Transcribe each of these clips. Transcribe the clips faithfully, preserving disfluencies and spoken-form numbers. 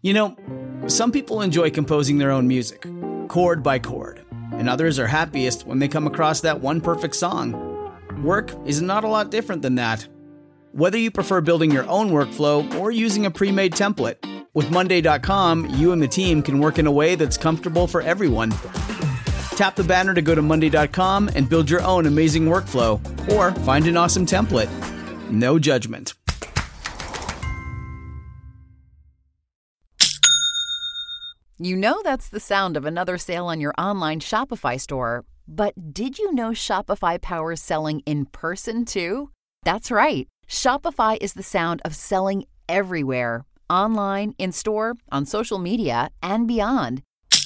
You know, some people enjoy composing their own music, chord by chord, and others are happiest when they come across that one perfect song. Work is not a lot different than that. Whether you prefer building your own workflow or using a pre-made template, with Monday dot com, you and the team can work in a way that's comfortable for everyone. Tap the banner to go to Monday dot com and build your own amazing workflow, or find an awesome template. No judgment. You know that's the sound of another sale on your online Shopify store. But did you know Shopify powers selling in person too? That's right. Shopify is the sound of selling everywhere. Online, in-store, on social media, and beyond.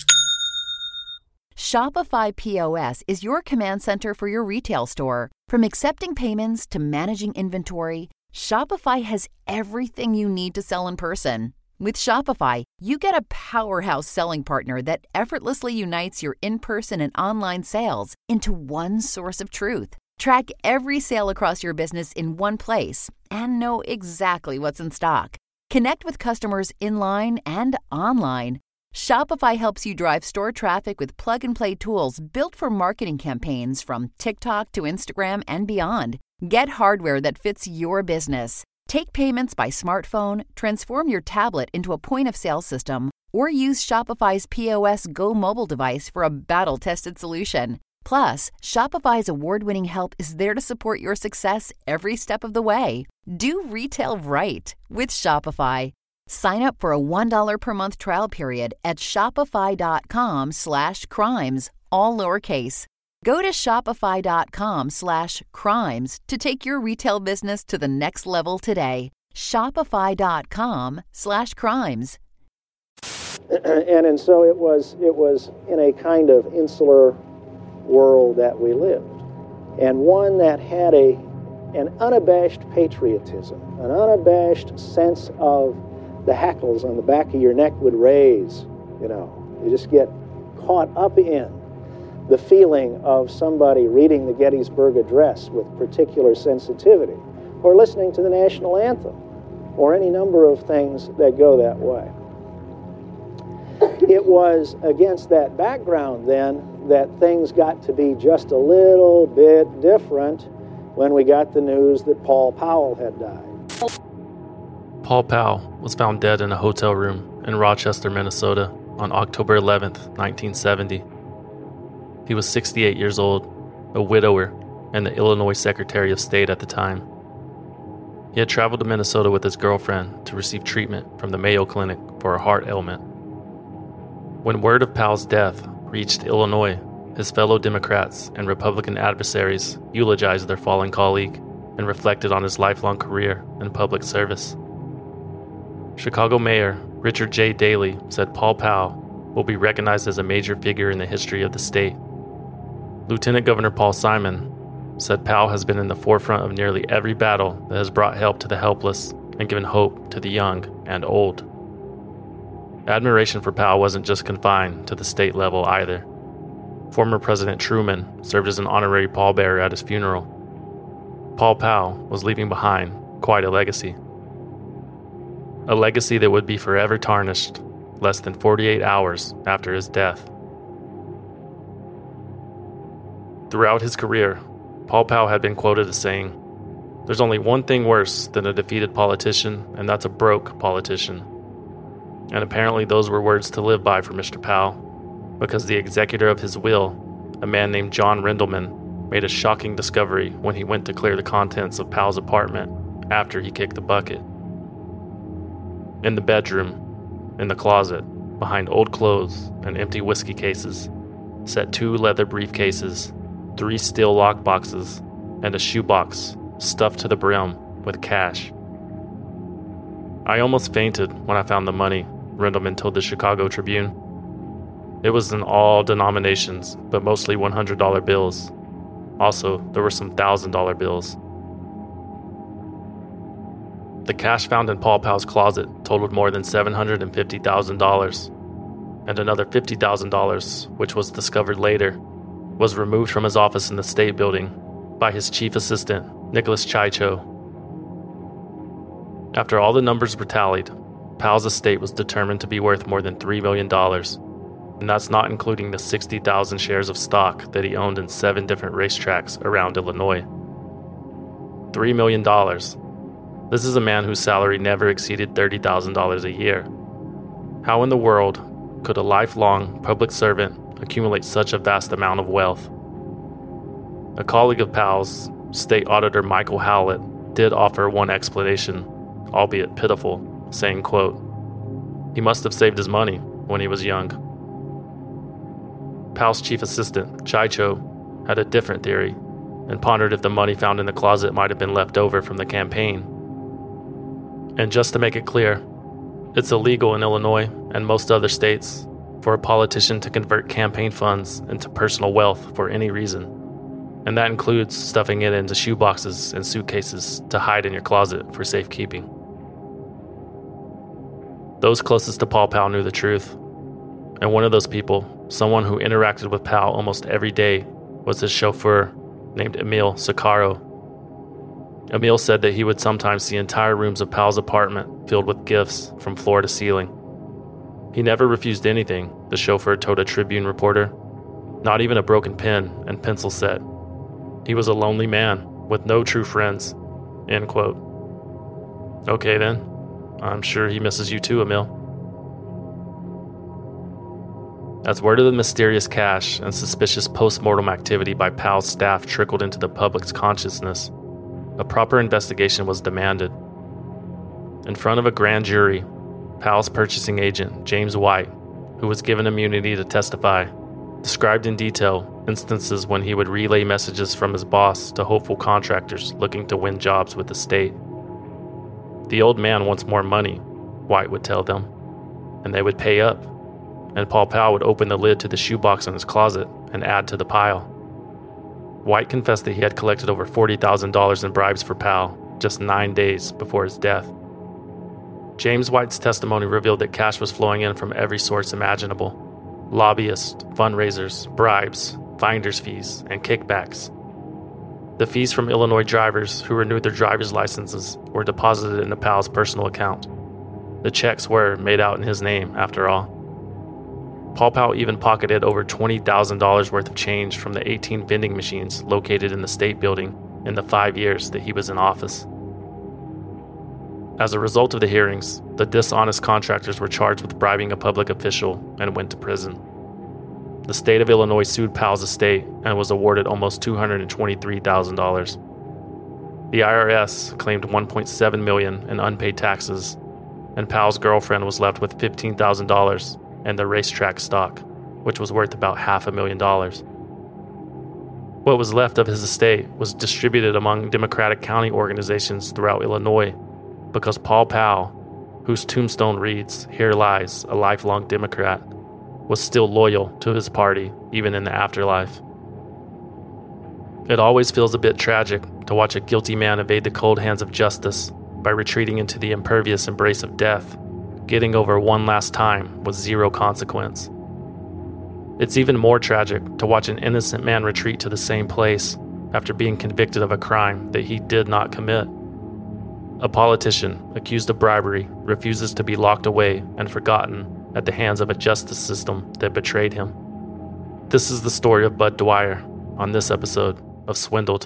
Shopify P O S is your command center for your retail store. From accepting payments to managing inventory, Shopify has everything you need to sell in person. With Shopify, you get a powerhouse selling partner that effortlessly unites your in-person and online sales into one source of truth. Track every sale across your business in one place and know exactly what's in stock. Connect with customers in-line and online. Shopify helps you drive store traffic with plug-and-play tools built for marketing campaigns from TikTok to Instagram and beyond. Get hardware that fits your business. Take payments by smartphone, transform your tablet into a point-of-sale system, or use Shopify's P O S Go mobile device for a battle-tested solution. Plus, Shopify's award-winning help is there to support your success every step of the way. Do retail right with Shopify. Sign up for a one dollar per month trial period at shopify.com slash crimes, all lowercase. Go to shopify.com slash crimes to take your retail business to the next level today. Shopify.com slash crimes. And and so it was it was in a kind of insular world that we lived, and one that had a an unabashed patriotism, an unabashed sense of the hackles on the back of your neck would raise. You know, you just get caught up in the feeling of somebody reading the Gettysburg Address with particular sensitivity, or listening to the national anthem, or any number of things that go that way. It was against that background, then, that things got to be just a little bit different when we got the news that Paul Powell had died. Paul Powell was found dead in a hotel room in Rochester, Minnesota on October eleventh, nineteen seventy. He was sixty-eight years old, a widower, and the Illinois Secretary of State at the time. He had traveled to Minnesota with his girlfriend to receive treatment from the Mayo Clinic for a heart ailment. When word of Powell's death reached Illinois, his fellow Democrats and Republican adversaries eulogized their fallen colleague and reflected on his lifelong career in public service. Chicago Mayor Richard J. Daley said Paul Powell will be recognized as a major figure in the history of the state. Lieutenant Governor Paul Simon said Powell has been in the forefront of nearly every battle that has brought help to the helpless and given hope to the young and old. Admiration for Powell wasn't just confined to the state level either. Former President Truman served as an honorary pallbearer at his funeral. Paul Powell was leaving behind quite a legacy. A legacy that would be forever tarnished less than forty-eight hours after his death. Throughout his career, Paul Powell had been quoted as saying, "There's only one thing worse than a defeated politician, and that's a broke politician." And apparently those were words to live by for Mister Powell, because the executor of his will, a man named John Rendelman, made a shocking discovery when he went to clear the contents of Powell's apartment after he kicked the bucket. In the bedroom, in the closet, behind old clothes and empty whiskey cases, sat two leather briefcases, three steel lock boxes, and a shoebox stuffed to the brim with cash. "I almost fainted when I found the money," Rendelman told the Chicago Tribune. "It was in all denominations, but mostly one hundred dollar bills. Also, there were some one thousand dollar bills." The cash found in Paul Powell's closet totaled more than seven hundred fifty thousand dollars, and another fifty thousand dollars, which was discovered later, was removed from his office in the State Building by his chief assistant, Nicholas Chicho. After all the numbers were tallied, Powell's estate was determined to be worth more than three million dollars, and that's not including the sixty thousand shares of stock that he owned in seven different racetracks around Illinois. three million dollars. This is a man whose salary never exceeded thirty thousand dollars a year. How in the world could a lifelong public servant accumulate such a vast amount of wealth? A colleague of Powell's, State Auditor Michael Howlett, did offer one explanation, albeit pitiful, saying, quote, "He must have saved his money when he was young." Powell's chief assistant, Chicho, had a different theory and pondered if the money found in the closet might have been left over from the campaign. And just to make it clear, it's illegal in Illinois and most other states for a politician to convert campaign funds into personal wealth for any reason. And that includes stuffing it into shoeboxes and suitcases to hide in your closet for safekeeping. Those closest to Paul Powell knew the truth. And one of those people, someone who interacted with Powell almost every day, was his chauffeur named Emil Sakaro. Emil said that he would sometimes see entire rooms of Powell's apartment filled with gifts from floor to ceiling. He never refused anything, the chauffeur told a Tribune reporter, not even a broken pen and pencil set. He was a lonely man with no true friends, end quote. Okay then, I'm sure he misses you too, Emil. As word of the mysterious cash and suspicious post-mortem activity by Powell's staff trickled into the public's consciousness, a proper investigation was demanded. In front of a grand jury, Powell's purchasing agent, James White, who was given immunity to testify, described in detail instances when he would relay messages from his boss to hopeful contractors looking to win jobs with the state. The old man wants more money, White would tell them, and they would pay up, and Paul Powell would open the lid to the shoebox in his closet and add to the pile. White confessed that he had collected over forty thousand dollars in bribes for Powell just nine days before his death. James White's testimony revealed that cash was flowing in from every source imaginable: lobbyists, fundraisers, bribes, finder's fees, and kickbacks. The fees from Illinois drivers who renewed their driver's licenses were deposited into Powell's personal account. The checks were made out in his name, after all. Paul Powell even pocketed over twenty thousand dollars worth of change from the eighteen vending machines located in the state building in the five years that he was in office. As a result of the hearings, the dishonest contractors were charged with bribing a public official and went to prison. The state of Illinois sued Powell's estate and was awarded almost two hundred twenty-three thousand dollars. The I R S claimed one point seven million dollars in unpaid taxes, and Powell's girlfriend was left with fifteen thousand dollars and the racetrack stock, which was worth about half a million dollars. What was left of his estate was distributed among Democratic county organizations throughout Illinois because Paul Powell, whose tombstone reads, "Here lies a lifelong Democrat," was still loyal to his party even in the afterlife. It always feels a bit tragic to watch a guilty man evade the cold hands of justice by retreating into the impervious embrace of death, getting over one last time with zero consequence. It's even more tragic to watch an innocent man retreat to the same place after being convicted of a crime that he did not commit. A politician accused of bribery refuses to be locked away and forgotten at the hands of a justice system that betrayed him. This is the story of Bud Dwyer on this episode of Swindled.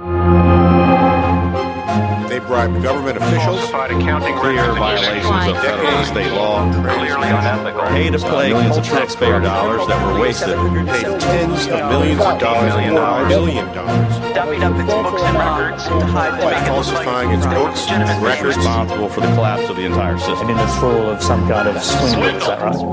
They bribed government officials, clear violations of federal and state law, clearly unethical, pay to play millions of taxpayer dollars that were wasted, paid tens of millions of dollars million or million dollars, dummied up its books and records to hide the by falsifying its books and records. responsible for the collapse of the entire system. in this role of some kind of swindle, is that right?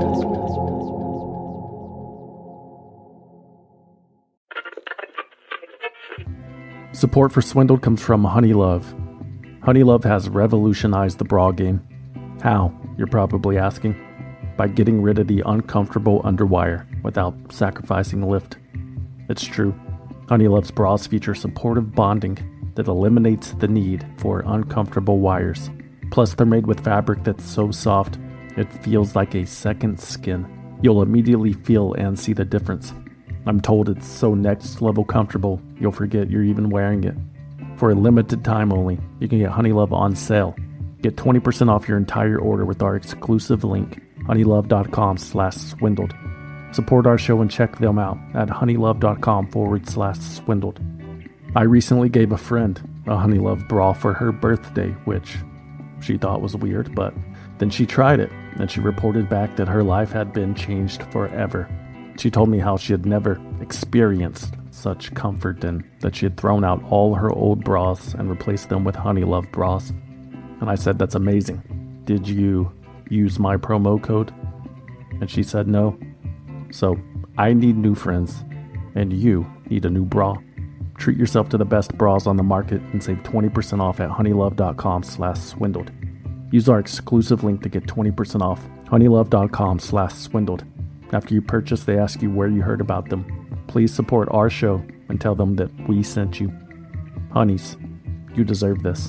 Support for Swindled comes from Honeylove. Honeylove has revolutionized the bra game. How, you're probably asking? By getting rid of the uncomfortable underwire without sacrificing lift. It's true. Honeylove's bras feature supportive bonding that eliminates the need for uncomfortable wires. Plus, they're made with fabric that's so soft, it feels like a second skin. You'll immediately feel and see the difference. I'm told it's so next level comfortable, you'll forget you're even wearing it. For a limited time only, you can get Honeylove on sale. Get twenty percent off your entire order with our exclusive link, honeylove.com slash swindled. Support our show and check them out at honeylove.com forward slash swindled. I recently gave a friend a Honeylove bra for her birthday, which she thought was weird, but then she tried it, and she reported back that her life had been changed forever. She told me how she had never experienced such comfort and that she had thrown out all her old bras and replaced them with Honeylove bras. And I said, that's amazing. Did you use my promo code? And she said no. So I need new friends, and you need a new bra. Treat yourself to the best bras on the market and save twenty percent off at honeylove.com slash swindled. Use our exclusive link to get twenty percent off, honeylove.com slash swindled. After you purchase, they ask you where you heard about them. Please support our show and tell them that we sent you. Honeys, you deserve this.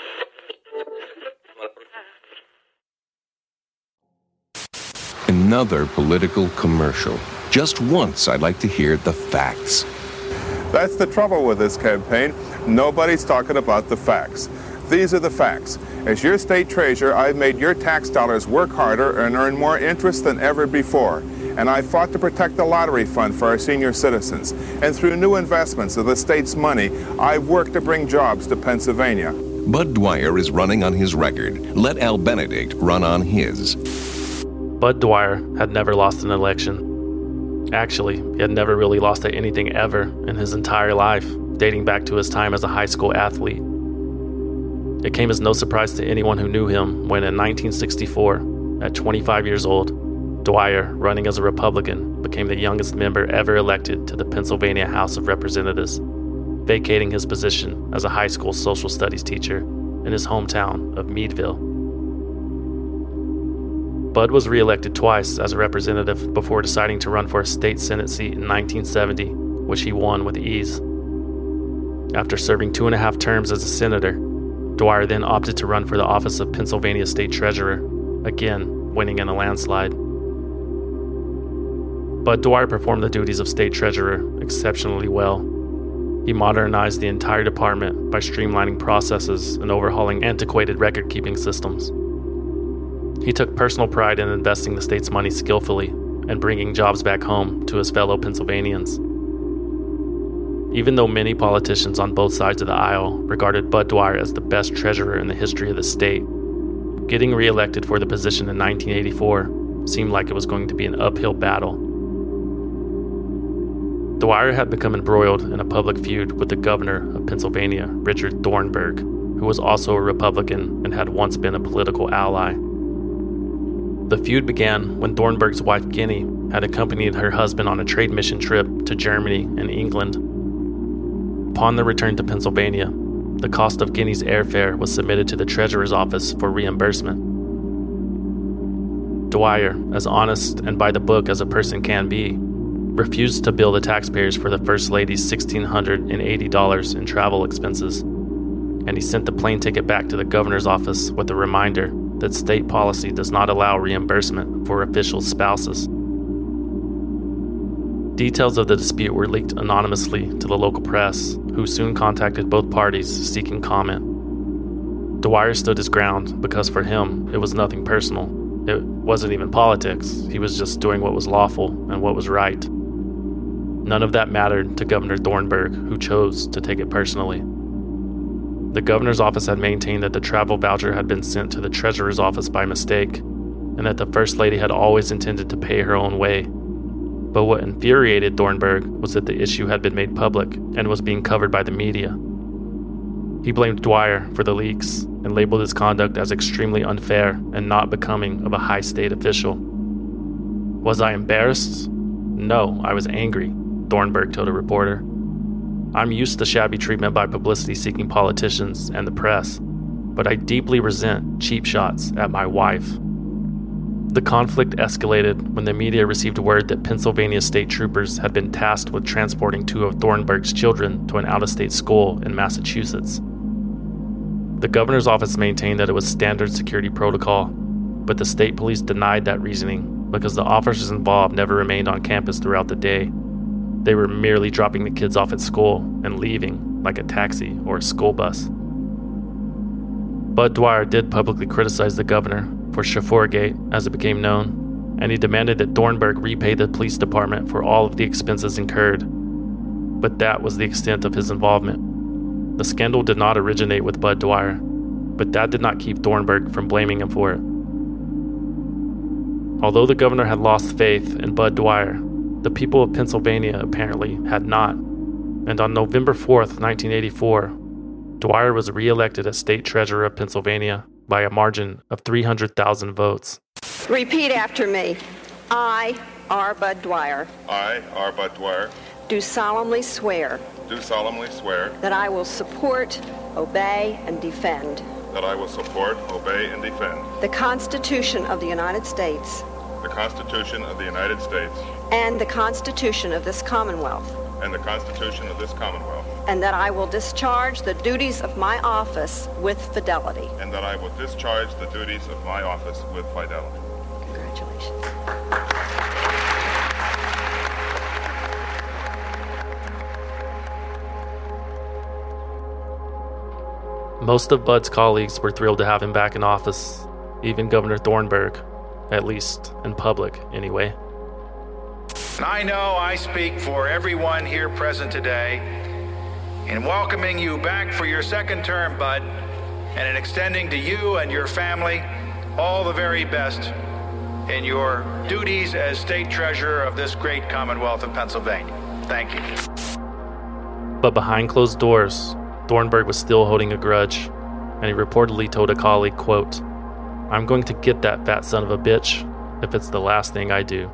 Another political commercial. Just once, I'd like to hear the facts. That's the trouble with this campaign. Nobody's talking about the facts. These are the facts. As your state treasurer, I've made your tax dollars work harder and earn more interest than ever before. And I fought to protect the lottery fund for our senior citizens. And through new investments of the state's money, I've worked to bring jobs to Pennsylvania. Bud Dwyer is running on his record. Let Al Benedict run on his. Bud Dwyer had never lost an election. Actually, he had never really lost at anything ever in his entire life, dating back to his time as a high school athlete. It came as no surprise to anyone who knew him when in nineteen sixty-four, at twenty-five years old, Dwyer, running as a Republican, became the youngest member ever elected to the Pennsylvania House of Representatives, vacating his position as a high school social studies teacher in his hometown of Meadville. Bud was re-elected twice as a representative before deciding to run for a state Senate seat in nineteen seventy, which he won with ease. After serving two and a half terms as a senator, Dwyer then opted to run for the office of Pennsylvania State Treasurer, again winning in a landslide. Bud Dwyer performed the duties of state treasurer exceptionally well. He modernized the entire department by streamlining processes and overhauling antiquated record-keeping systems. He took personal pride in investing the state's money skillfully and bringing jobs back home to his fellow Pennsylvanians. Even though many politicians on both sides of the aisle regarded Bud Dwyer as the best treasurer in the history of the state, getting re-elected for the position in nineteen eighty-four seemed like it was going to be an uphill battle. Dwyer had become embroiled in a public feud with the governor of Pennsylvania, Richard Thornburg, who was also a Republican and had once been a political ally. The feud began when Thornburg's wife Guinea had accompanied her husband on a trade mission trip to Germany and England. Upon their return to Pennsylvania, the cost of Guinea's airfare was submitted to the treasurer's office for reimbursement. Dwyer, as honest and by the book as a person can be, refused to bill the taxpayers for the First Lady's one thousand six hundred eighty dollars in travel expenses, and he sent the plane ticket back to the governor's office with a reminder that state policy does not allow reimbursement for officials' spouses. Details of the dispute were leaked anonymously to the local press, who soon contacted both parties seeking comment. Dwyer stood his ground because for him, it was nothing personal. It wasn't even politics. He was just doing what was lawful and what was right. None of that mattered to Governor Thornburg, who chose to take it personally. The governor's office had maintained that the travel voucher had been sent to the treasurer's office by mistake, and that the First Lady had always intended to pay her own way. But what infuriated Thornburg was that the issue had been made public and was being covered by the media. He blamed Dwyer for the leaks and labeled his conduct as extremely unfair and not becoming of a high state official. Was I embarrassed? No, I was angry, Thornburg told a reporter. I'm used to shabby treatment by publicity-seeking politicians and the press, but I deeply resent cheap shots at my wife. The conflict escalated when the media received word that Pennsylvania state troopers had been tasked with transporting two of Thornburg's children to an out-of-state school in Massachusetts. The governor's office maintained that it was standard security protocol, but the state police denied that reasoning because the officers involved never remained on campus throughout the day. They were merely dropping the kids off at school and leaving, like a taxi or a school bus. Bud Dwyer did publicly criticize the governor for Chauffeurgate, as it became known, and he demanded that Thornburg repay the police department for all of the expenses incurred. But that was the extent of his involvement. The scandal did not originate with Bud Dwyer, but that did not keep Thornburg from blaming him for it. Although the governor had lost faith in Bud Dwyer, the people of Pennsylvania apparently had not, and on November fourth, nineteen eighty-four, Dwyer was reelected as state treasurer of Pennsylvania by a margin of three hundred thousand votes. Repeat after me. I, R. Bud Dwyer, I, R. Bud Dwyer, do solemnly swear do solemnly swear that I will support, obey, and defend that I will support, obey, and defend the Constitution of the United States the Constitution of the United States and the Constitution of this Commonwealth, and the Constitution of this Commonwealth, and that I will discharge the duties of my office with fidelity. and that I will discharge the duties of my office with fidelity. Congratulations. Most of Bud's colleagues were thrilled to have him back in office, even Governor Thornburg, at least in public anyway. I know I speak for everyone here present today in welcoming you back for your second term, Bud, and in extending to you and your family all the very best in your duties as state treasurer of this great Commonwealth of Pennsylvania. Thank you. But behind closed doors, Thornburg was still holding a grudge, and he reportedly told a colleague, quote, "I'm going to get that fat son of a bitch if it's the last thing I do."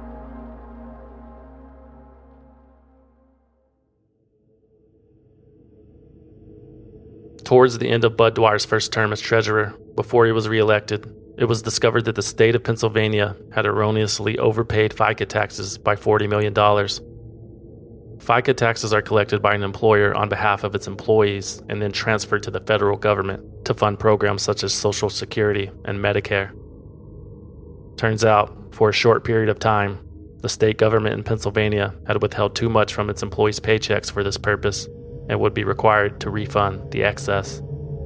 Towards the end of Bud Dwyer's first term as treasurer, before he was reelected, it was discovered that the state of Pennsylvania had erroneously overpaid FICA taxes by forty million dollars. FICA taxes are collected by an employer on behalf of its employees and then transferred to the federal government to fund programs such as Social Security and Medicare. Turns out, for a short period of time, the state government in Pennsylvania had withheld too much from its employees' paychecks for this purpose and would be required to refund the excess.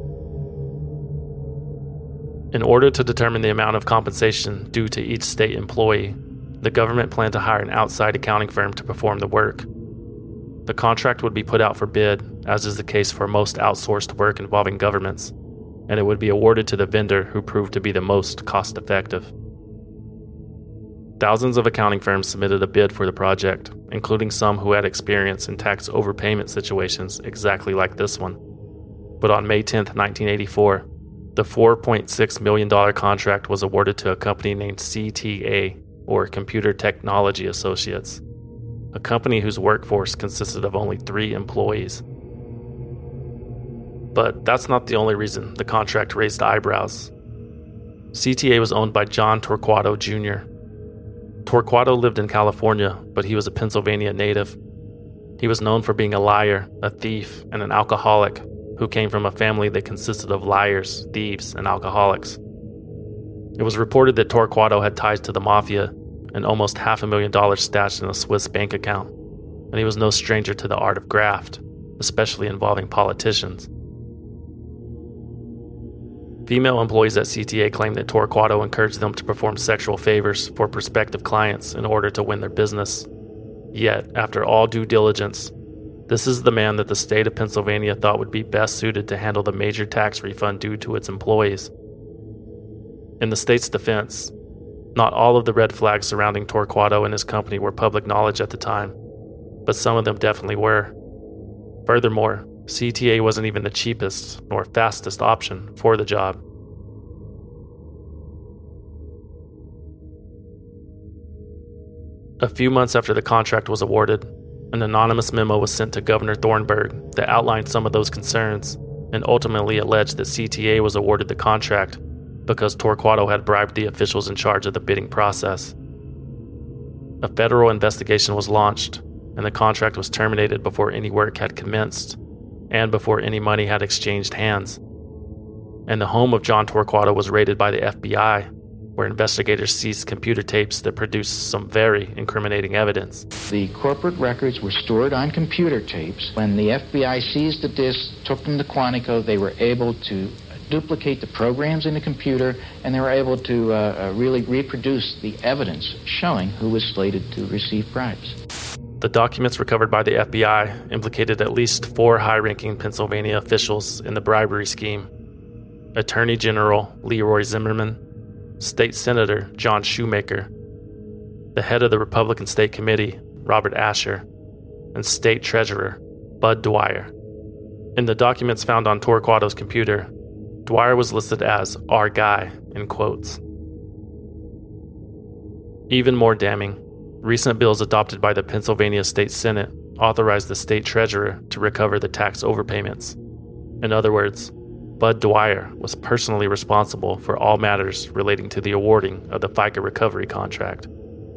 In order to determine the amount of compensation due to each state employee, the government planned to hire an outside accounting firm to perform the work. The contract would be put out for bid, as is the case for most outsourced work involving governments, and it would be awarded to the vendor who proved to be the most cost-effective. Thousands of accounting firms submitted a bid for the project, including some who had experience in tax overpayment situations exactly like this one. But on May tenth, nineteen eighty-four, the four point six million dollars contract was awarded to a company named C T A, or Computer Technology Associates, a company whose workforce consisted of only three employees. But that's not the only reason the contract raised eyebrows. C T A was owned by John Torquato Junior Torquato lived in California, but he was a Pennsylvania native. He was known for being a liar, a thief, and an alcoholic who came from a family that consisted of liars, thieves, and alcoholics. It was reported that Torquato had ties to the mafia and almost half a million dollars stashed in a Swiss bank account, and he was no stranger to the art of graft, especially involving politicians. Female employees at C T A claimed that Torquato encouraged them to perform sexual favors for prospective clients in order to win their business. Yet, after all due diligence, this is the man that the state of Pennsylvania thought would be best suited to handle the major tax refund due to its employees. In the state's defense, not all of the red flags surrounding Torquato and his company were public knowledge at the time, but some of them definitely were. Furthermore, C T A wasn't even the cheapest nor fastest option for the job. A few months after the contract was awarded, an anonymous memo was sent to Governor Thornburg that outlined some of those concerns and ultimately alleged that C T A was awarded the contract because Torquato had bribed the officials in charge of the bidding process. A federal investigation was launched, and the contract was terminated before any work had commenced and before any money had exchanged hands. And the home of John Torquato was raided by the F B I, where investigators seized computer tapes that produced some very incriminating evidence. The corporate records were stored on computer tapes. When the F B I seized the disks, took them to Quantico, they were able to duplicate the programs in the computer, and they were able to uh, uh, really reproduce the evidence showing who was slated to receive bribes. The documents recovered by the F B I implicated at least four high-ranking Pennsylvania officials in the bribery scheme: Attorney General Leroy Zimmerman, State Senator John Shoemaker, the head of the Republican State Committee, Robert Asher, and State Treasurer Bud Dwyer. In the documents found on Torquato's computer, Dwyer was listed as "our guy" in quotes. Even more damning, recent bills adopted by the Pennsylvania State Senate authorized the state treasurer to recover the tax overpayments. In other words, Bud Dwyer was personally responsible for all matters relating to the awarding of the FICA recovery contract.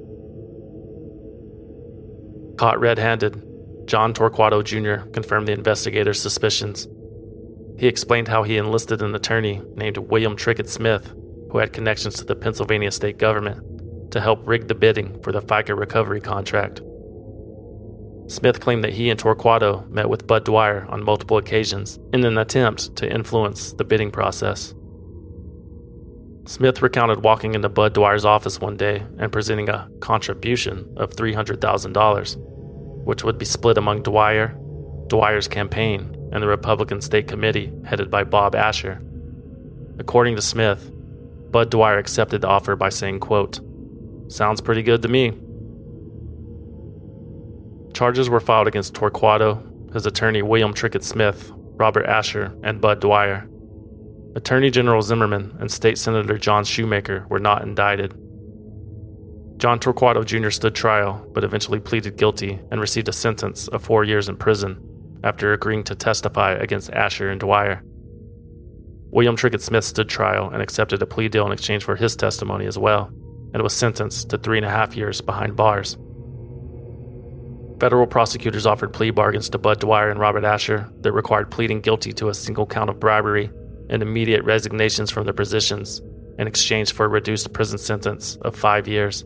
Caught red-handed, John Torquato Junior confirmed the investigators' suspicions. He explained how he enlisted an attorney named William Trickett Smith, who had connections to the Pennsylvania state government, to help rig the bidding for the FICA recovery contract. Smith claimed that he and Torquato met with Bud Dwyer on multiple occasions in an attempt to influence the bidding process. Smith recounted walking into Bud Dwyer's office one day and presenting a contribution of three hundred thousand dollars, which would be split among Dwyer, Dwyer's campaign, and the Republican State Committee headed by Bob Asher. According to Smith, Bud Dwyer accepted the offer by saying, quote, "Sounds pretty good to me." Charges were filed against Torquato, his attorney William Trickett Smith, Robert Asher, and Bud Dwyer. Attorney General Zimmerman and State Senator John Shoemaker were not indicted. John Torquato Junior stood trial, but eventually pleaded guilty and received a sentence of four years in prison after agreeing to testify against Asher and Dwyer. William Trickett Smith stood trial and accepted a plea deal in exchange for his testimony as well, and was sentenced to three and a half years behind bars. Federal prosecutors offered plea bargains to Bud Dwyer and Robert Asher that required pleading guilty to a single count of bribery and immediate resignations from their positions in exchange for a reduced prison sentence of five years.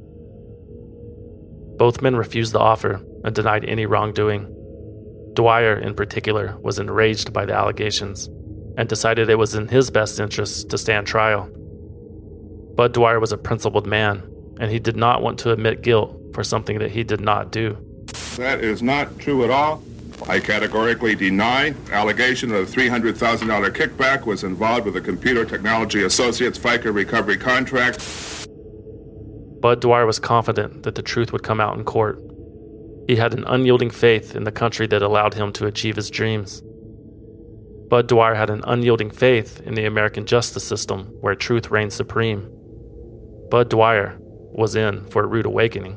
Both men refused the offer and denied any wrongdoing. Dwyer, in particular, was enraged by the allegations and decided it was in his best interest to stand trial. Bud Dwyer was a principled man, and he did not want to admit guilt for something that he did not do. That is not true at all. I categorically deny allegation that a three hundred thousand dollars kickback was involved with the Computer Technology Associates FICA recovery contract. Bud Dwyer was confident that the truth would come out in court. He had an unyielding faith in the country that allowed him to achieve his dreams. Bud Dwyer had an unyielding faith in the American justice system where truth reigned supreme. Bud Dwyer was in for a rude awakening.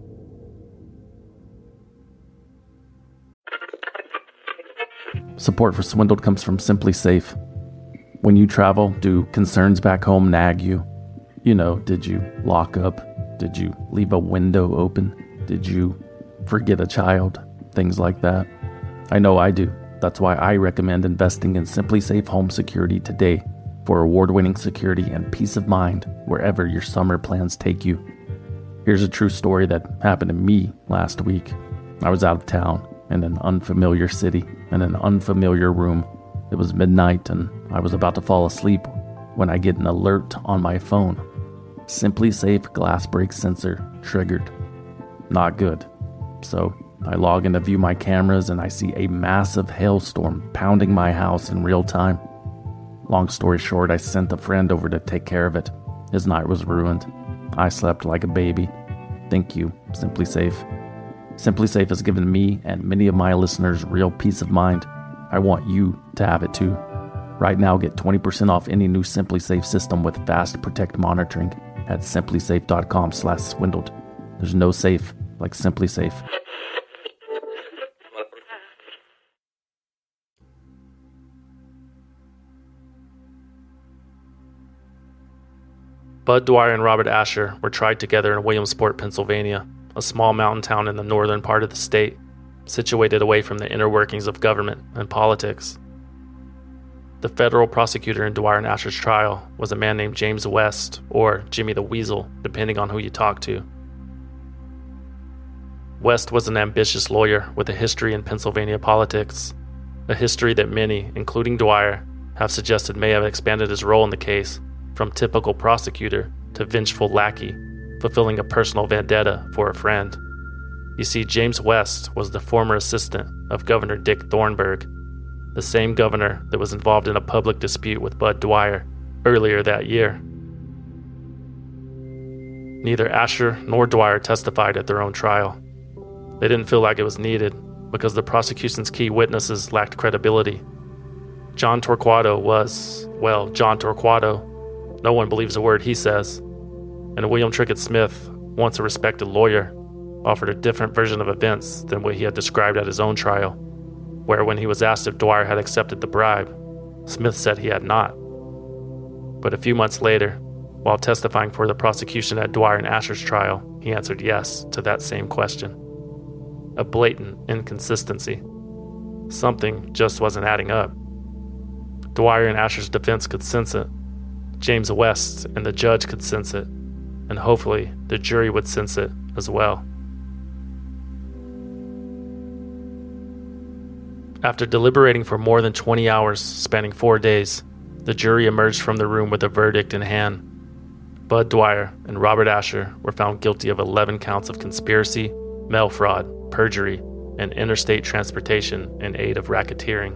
Support for Swindled comes from Simply Safe. When you travel, do concerns back home nag you? You know, did you lock up? Did you leave a window open? Did you forget a child? Things like that. I know I do. That's why I recommend investing in Simply Safe Home Security today for award-winning security and peace of mind wherever your summer plans take you. Here's a true story that happened to me last week. I was out of town in an unfamiliar city in an unfamiliar room. It was midnight and I was about to fall asleep when I get an alert on my phone. Simply Safe glass break sensor triggered. Not good. So I log in to view my cameras and I see a massive hailstorm pounding my house in real time. Long story short, I sent a friend over to take care of it. His night was ruined. I slept like a baby. Thank you, Simply Safe. Simply Safe has given me and many of my listeners real peace of mind. I want you to have it too. Right now, get twenty percent off any new Simply Safe system with Fast Protect monitoring at simplysafe.com slash swindled. There's no safe like Simply Safe. Bud Dwyer and Robert Asher were tried together in Williamsport, Pennsylvania, a small mountain town in the northern part of the state, situated away from the inner workings of government and politics. The federal prosecutor in Dwyer and Asher's trial was a man named James West, or Jimmy the Weasel, depending on who you talk to. West was an ambitious lawyer with a history in Pennsylvania politics, a history that many, including Dwyer, have suggested may have expanded his role in the case from typical prosecutor to vengeful lackey, fulfilling a personal vendetta for a friend. You see, James West was the former assistant of Governor Dick Thornburgh, the same governor that was involved in a public dispute with Bud Dwyer earlier that year. Neither Asher nor Dwyer testified at their own trial. They didn't feel like it was needed because the prosecution's key witnesses lacked credibility. John Torquato was, well, John Torquato. No one believes a word he says. And William Trickett Smith, once a respected lawyer, offered a different version of events than what he had described at his own trial, where when he was asked if Dwyer had accepted the bribe, Smith said he had not. But a few months later, while testifying for the prosecution at Dwyer and Asher's trial, he answered yes to that same question. A blatant inconsistency. Something just wasn't adding up. Dwyer and Asher's defense could sense it. James West and the judge could sense it. And hopefully the jury would sense it as well. After deliberating for more than twenty hours, spanning four days, the jury emerged from the room with a verdict in hand. Bud Dwyer and Robert Asher were found guilty of eleven counts of conspiracy, mail fraud, perjury, and interstate transportation in aid of racketeering.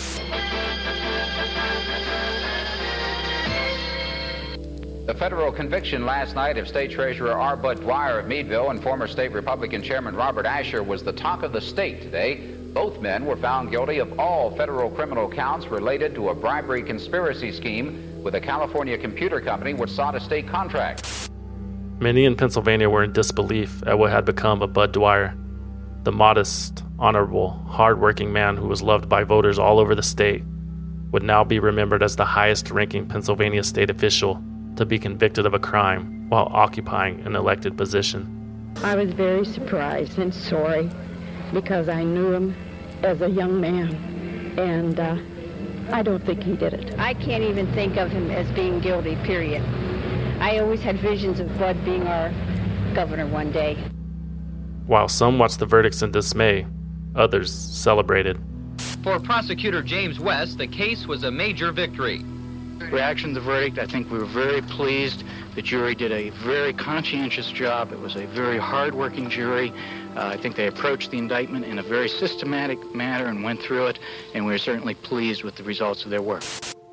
The federal conviction last night of State Treasurer R. Bud Dwyer of Meadville and former State Republican Chairman Robert Asher was the talk of the state today. Both men were found guilty of all federal criminal counts related to a bribery conspiracy scheme with a California computer company which sought a state contract. Many in Pennsylvania were in disbelief at what had become of Bud Dwyer, the modest, honorable, hard-working man who was loved by voters all over the state, would now be remembered as the highest-ranking Pennsylvania state official to be convicted of a crime while occupying an elected position. I was very surprised and sorry because I knew him as a young man, and uh, I don't think he did it. I can't even think of him as being guilty, period. I always had visions of Bud being our governor one day. While some watched the verdicts in dismay, others celebrated. For prosecutor James West, the case was a major victory. Reaction to the verdict, I think we were very pleased. The jury did a very conscientious job. It was a very hard-working jury. Uh, I think they approached the indictment in a very systematic manner and went through it, and we were certainly pleased with the results of their work.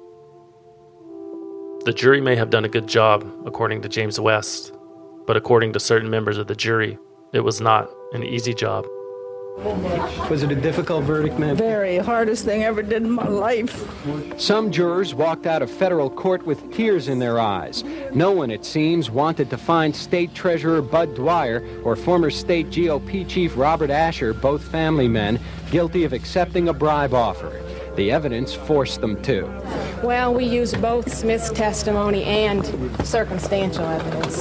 The jury may have done a good job, according to James West, but according to certain members of the jury, it was not an easy job. Was it a difficult verdict, ma'am? Very hardest thing I ever did in my life. Some jurors walked out of federal court with tears in their eyes. No one, it seems, wanted to find State Treasurer Bud Dwyer or former state G O P Chief Robert Asher, both family men, guilty of accepting a bribe offer. The evidence forced them to. Well, we used both Smith's testimony and circumstantial evidence.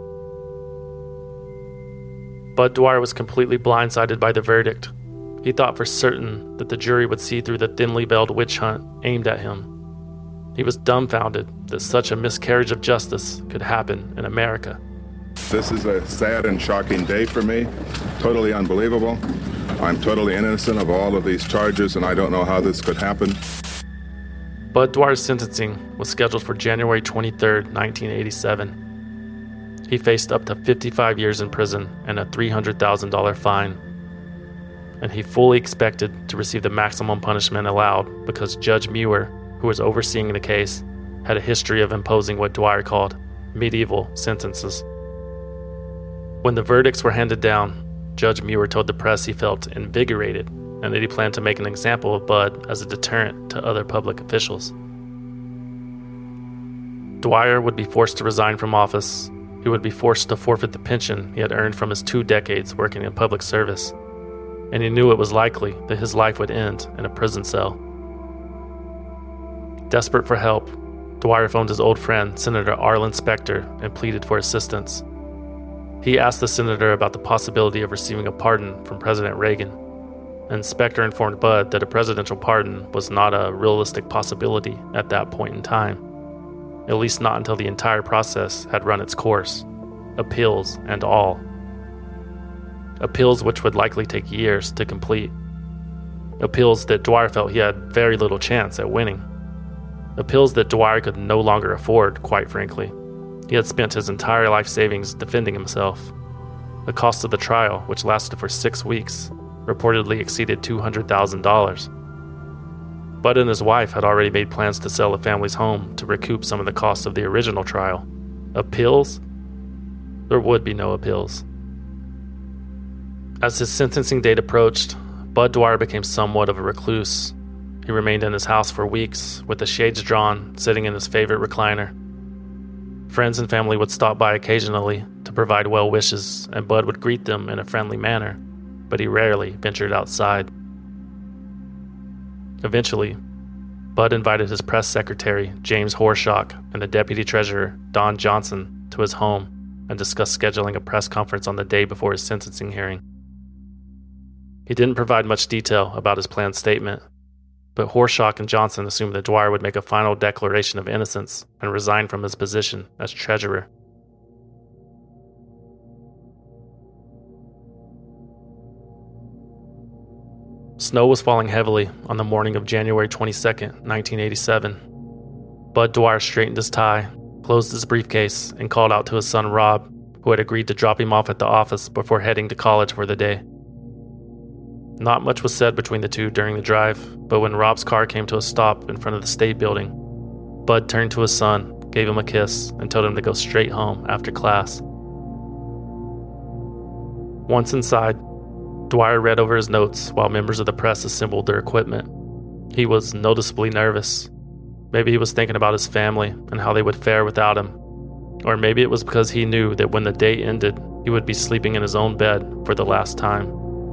Bud Dwyer was completely blindsided by the verdict. He thought for certain that the jury would see through the thinly veiled witch hunt aimed at him. He was dumbfounded that such a miscarriage of justice could happen in America. This is a sad and shocking day for me. Totally unbelievable. I'm totally innocent of all of these charges, and I don't know how this could happen. Bud Dwyer's sentencing was scheduled for January twenty-third, nineteen eighty-seven. He faced up to fifty-five years in prison and a three hundred thousand dollars fine. And he fully expected to receive the maximum punishment allowed because Judge Muir, who was overseeing the case, had a history of imposing what Dwyer called medieval sentences. When the verdicts were handed down, Judge Muir told the press he felt invigorated and that he planned to make an example of Bud as a deterrent to other public officials. Dwyer would be forced to resign from office. He would be forced to forfeit the pension he had earned from his two decades working in public service, and he knew it was likely that his life would end in a prison cell. Desperate for help, Dwyer phoned his old friend, Senator Arlen Specter, and pleaded for assistance. He asked the senator about the possibility of receiving a pardon from President Reagan, and Specter informed Bud that a presidential pardon was not a realistic possibility at that point in time, at least not until the entire process had run its course, appeals and all. Appeals which would likely take years to complete. Appeals that Dwyer felt he had very little chance at winning. appeals that Dwyer could no longer afford, quite frankly. He had spent his entire life savings defending himself. The cost of the trial, which lasted for six weeks, reportedly exceeded two hundred thousand dollars. Bud and his wife had already made plans to sell the family's home to recoup some of the costs of the original trial. Appeals? There would be no appeals. As his sentencing date approached, Bud Dwyer became somewhat of a recluse. He remained in his house for weeks, with the shades drawn, sitting in his favorite recliner. Friends and family would stop by occasionally to provide well wishes, and Bud would greet them in a friendly manner, but he rarely ventured outside. Eventually, Bud invited his press secretary, James Horshock, and the deputy treasurer, Don Johnson, to his home and discussed scheduling a press conference on the day before his sentencing hearing. He didn't provide much detail about his planned statement, but Horshock and Johnson assumed that Dwyer would make a final declaration of innocence and resign from his position as treasurer. Snow was falling heavily on the morning of January twenty-second, nineteen eighty-seven. Bud Dwyer straightened his tie, closed his briefcase, and called out to his son Rob, who had agreed to drop him off at the office before heading to college for the day. Not much was said between the two during the drive, but when Rob's car came to a stop in front of the state building, Bud turned to his son, gave him a kiss, and told him to go straight home after class. Once inside, Dwyer read over his notes while members of the press assembled their equipment. He was noticeably nervous. Maybe he was thinking about his family and how they would fare without him. Or maybe it was because he knew that when the day ended, he would be sleeping in his own bed for the last time.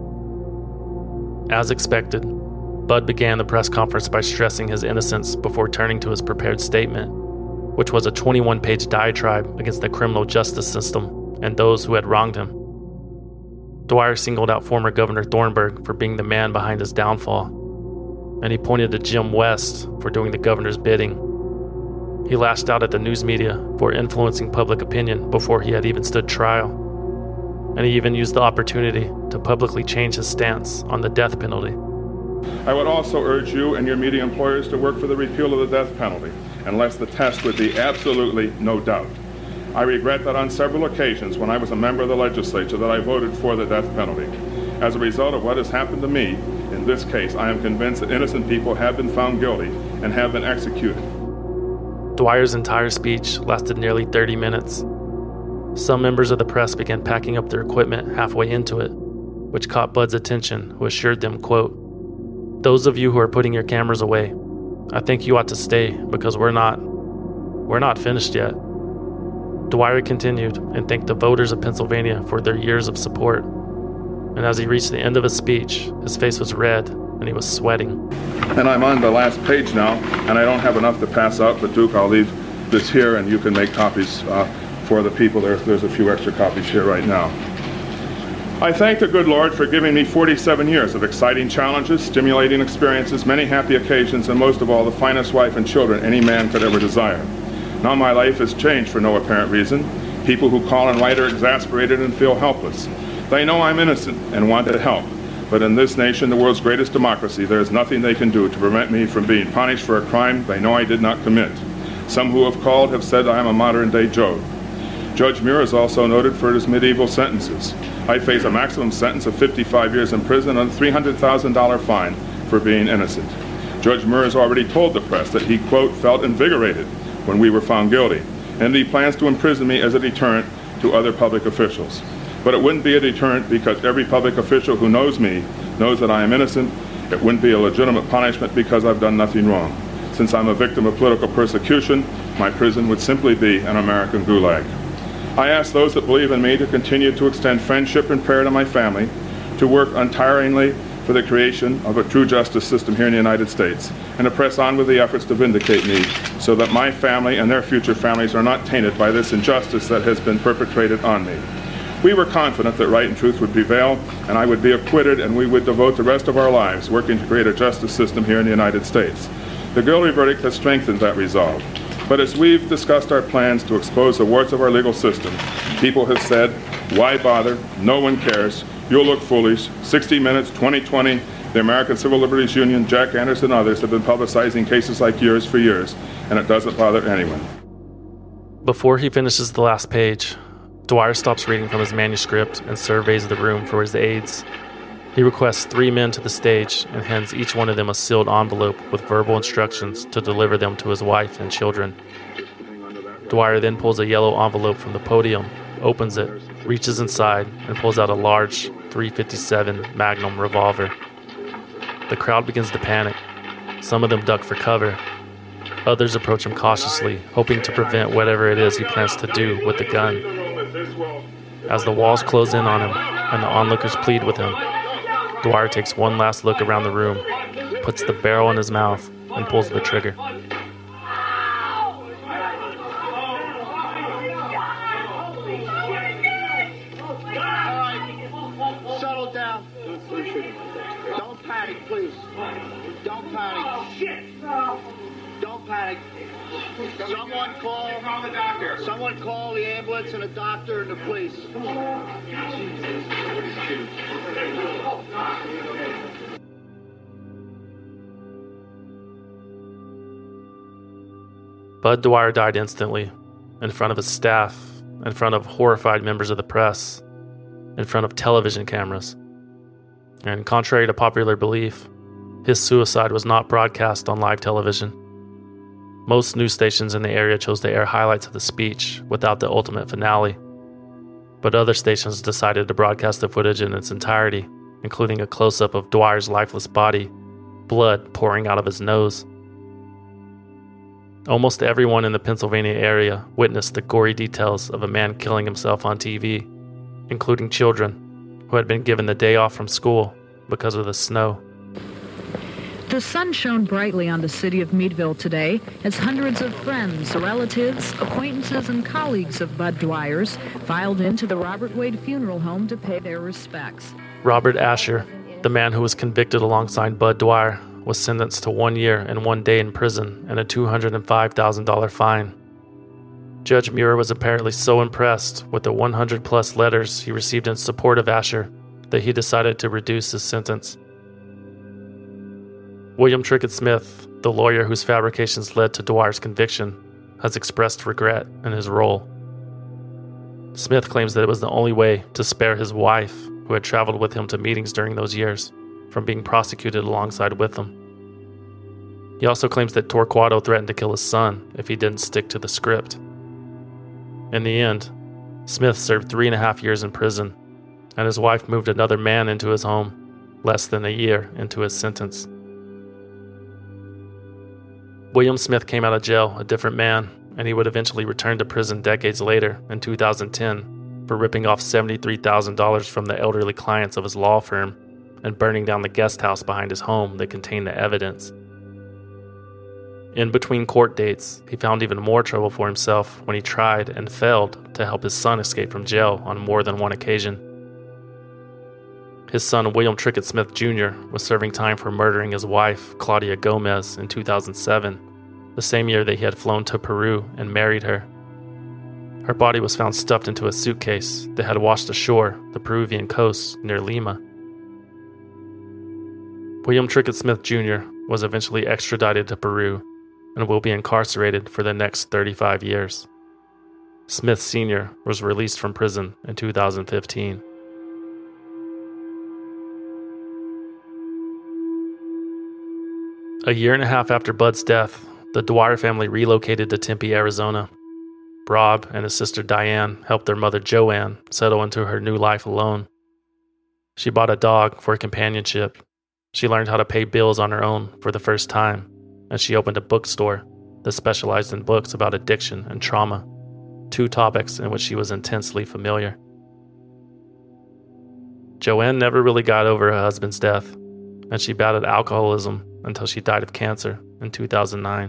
As expected, Bud began the press conference by stressing his innocence before turning to his prepared statement, which was a twenty-one page diatribe against the criminal justice system and those who had wronged him. Dwyer singled out former Governor Thornburg for being the man behind his downfall, and he pointed to Jim West for doing the governor's bidding. He lashed out at the news media for influencing public opinion before he had even stood trial, and he even used the opportunity to publicly change his stance on the death penalty. I would also urge you and your media employers to work for the repeal of the death penalty, unless the test would be absolutely no doubt. I regret that on several occasions when I was a member of the legislature that I voted for the death penalty. As a result of what has happened to me, in this case, I am convinced that innocent people have been found guilty and have been executed. Dwyer's entire speech lasted nearly thirty minutes. Some members of the press began packing up their equipment halfway into it, which caught Bud's attention, who assured them, quote, "Those of you who are putting your cameras away, I think you ought to stay because we're not, we're not finished yet." Dwyer continued and thanked the voters of Pennsylvania for their years of support. And as he reached the end of his speech, his face was red and he was sweating. And I'm on the last page now, and I don't have enough to pass out, but Duke, I'll leave this here and you can make copies uh, for the people. There's, there's a few extra copies here right now. I thank the good Lord for giving me forty-seven years of exciting challenges, stimulating experiences, many happy occasions, and most of all, the finest wife and children any man could ever desire. Now my life has changed for no apparent reason. People who call and write are exasperated and feel helpless. They know I'm innocent and want to help, but in this nation, the world's greatest democracy, there is nothing they can do to prevent me from being punished for a crime they know I did not commit. Some who have called have said I am a modern-day Job. Judge Muir is also noted for his medieval sentences. I face a maximum sentence of fifty-five years in prison and a three hundred thousand dollars fine for being innocent. Judge Muir has already told the press that he, quote, felt invigorated when we were found guilty, and he plans to imprison me as a deterrent to other public officials. But it wouldn't be a deterrent because every public official who knows me knows that I am innocent. It wouldn't be a legitimate punishment because I've done nothing wrong. Since I'm a victim of political persecution, my prison would simply be an American gulag. I ask those that believe in me to continue to extend friendship and prayer to my family, to work untiringly for the creation of a true justice system here in the United States, and to press on with the efforts to vindicate me so that my family and their future families are not tainted by this injustice that has been perpetrated on me. We were confident that right and truth would prevail, and I would be acquitted, and we would devote the rest of our lives working to create a justice system here in the United States. The guilty verdict has strengthened that resolve. But as we've discussed our plans to expose the warts of our legal system, people have said, why bother? No one cares. You'll look foolish. sixty minutes, twenty twenty, The American Civil Liberties Union, Jack Anderson, and others have been publicizing cases like yours for years, and it doesn't bother anyone. Before he finishes the last page, Dwyer stops reading from his manuscript and surveys the room for his aides. He requests three men to the stage and hands each one of them a sealed envelope with verbal instructions to deliver them to his wife and children. Dwyer then pulls a yellow envelope from the podium, opens it, reaches inside, and pulls out a large three fifty-seven Magnum revolver. The crowd begins to panic. Some of them duck for cover. Others approach him cautiously, hoping to prevent whatever it is he plans to do with the gun. As the walls close in on him and the onlookers plead with him, Dwyer takes one last look around the room, puts the barrel in his mouth, and pulls the trigger. Settle down. Don't panic, please. Don't panic. Shit! Don't panic. Someone call the doctor. Someone call the ambulance and the doctor and the police. Bud Dwyer died instantly, in front of his staff, in front of horrified members of the press, in front of television cameras. And contrary to popular belief, his suicide was not broadcast on live television. Most news stations in the area chose to air highlights of the speech without the ultimate finale, but other stations decided to broadcast the footage in its entirety, including a close-up of Dwyer's lifeless body, blood pouring out of his nose. Almost everyone in the Pennsylvania area witnessed the gory details of a man killing himself on T V, including children who had been given the day off from school because of the snow. The sun shone brightly on the city of Meadville today as hundreds of friends, relatives, acquaintances, and colleagues of Bud Dwyer's filed into the Robert Wade Funeral Home to pay their respects. Robert Asher, the man who was convicted alongside Bud Dwyer, was sentenced to one year and one day in prison and a two hundred five thousand dollars fine. Judge Muir was apparently so impressed with the one hundred plus letters he received in support of Asher that he decided to reduce his sentence. William Trickett Smith, the lawyer whose fabrications led to Dwyer's conviction, has expressed regret in his role. Smith claims that it was the only way to spare his wife, who had traveled with him to meetings during those years, from being prosecuted alongside with him. He also claims that Torquato threatened to kill his son if he didn't stick to the script. In the end, Smith served three and a half years in prison, and his wife moved another man into his home less than a year into his sentence. William Smith came out of jail a different man, and he would eventually return to prison decades later in two thousand ten for ripping off seventy-three thousand dollars from the elderly clients of his law firm and burning down the guest house behind his home that contained the evidence. In between court dates, he found even more trouble for himself when he tried and failed to help his son escape from jail on more than one occasion. His son, William Trickett Smith Junior, was serving time for murdering his wife, Claudia Gomez, in two thousand seven, the same year that he had flown to Peru and married her. Her body was found stuffed into a suitcase that had washed ashore the Peruvian coast near Lima. William Trickett Smith Junior was eventually extradited to Peru and will be incarcerated for the next thirty-five years. Smith Senior was released from prison in two thousand fifteen. A year and a half after Bud's death, the Dwyer family relocated to Tempe, Arizona. Rob and his sister Diane helped their mother Joanne settle into her new life alone. She bought a dog for companionship. She learned how to pay bills on her own for the first time, and she opened a bookstore that specialized in books about addiction and trauma, two topics in which she was intensely familiar. Joanne never really got over her husband's death, and she battled alcoholism until she died of cancer in two thousand nine.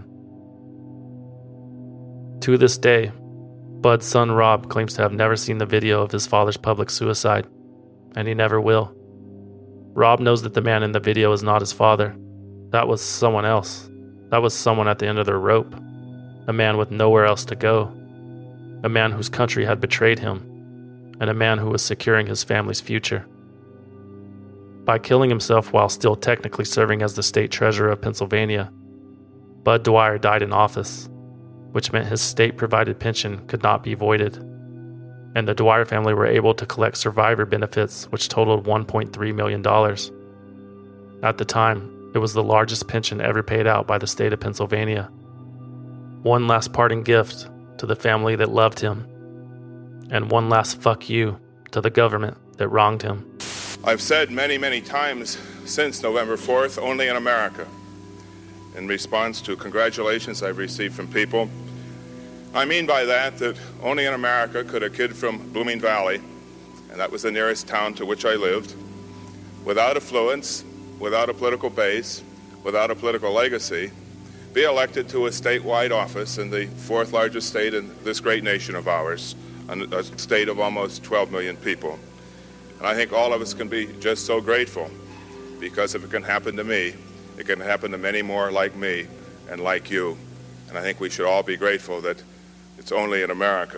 To this day, Bud's son Rob claims to have never seen the video of his father's public suicide, and he never will. Rob knows that the man in the video is not his father. That was someone else. That was someone at the end of their rope. A man with nowhere else to go. A man whose country had betrayed him. And a man who was securing his family's future. By killing himself while still technically serving as the state treasurer of Pennsylvania, Bud Dwyer died in office, which meant his state-provided pension could not be voided, and the Dwyer family were able to collect survivor benefits, which totaled one point three million dollars. At the time, it was the largest pension ever paid out by the state of Pennsylvania. One last parting gift to the family that loved him, and one last fuck you to the government that wronged him. I've said many, many times since November fourth, only in America, in response to congratulations I've received from people. I mean by that that only in America could a kid from Blooming Valley, and that was the nearest town to which I lived, without affluence, without a political base, without a political legacy, be elected to a statewide office in the fourth largest state in this great nation of ours, a state of almost twelve million people. And I think all of us can be just so grateful, because if it can happen to me, it can happen to many more like me and like you. And I think we should all be grateful that it's only in America.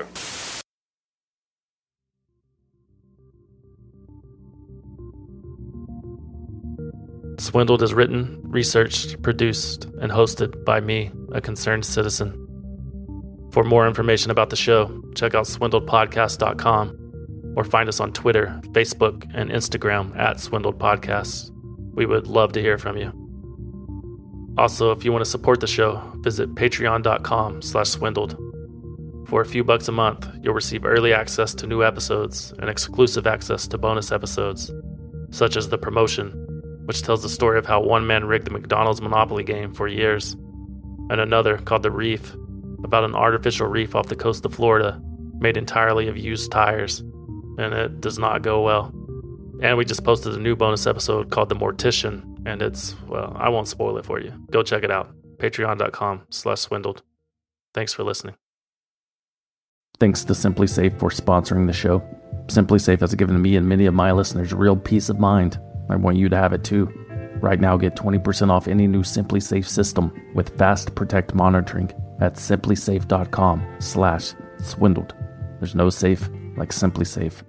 Swindled is written, researched, produced, and hosted by me, a concerned citizen. For more information about the show, check out swindled podcast dot com or find us on Twitter, Facebook, and Instagram at Swindled Podcasts. We would love to hear from you. Also, if you want to support the show, visit patreon dot com slash swindled. For a few bucks a month, you'll receive early access to new episodes and exclusive access to bonus episodes, such as The Promotion, which tells the story of how one man rigged the McDonald's Monopoly game for years, and another called The Reef, about an artificial reef off the coast of Florida made entirely of used tires, and it does not go well. And we just posted a new bonus episode called The Mortician, and it's, well, I won't spoil it for you. Go check it out. patreon dot com slash swindled. Thanks for listening. Thanks to SimpliSafe for sponsoring the show. SimpliSafe has given me and many of my listeners real peace of mind. I want you to have it too. Right now, get twenty percent off any new SimpliSafe system with Fast Protect monitoring at simplysafe dot com slash swindled. There's no safe like SimpliSafe.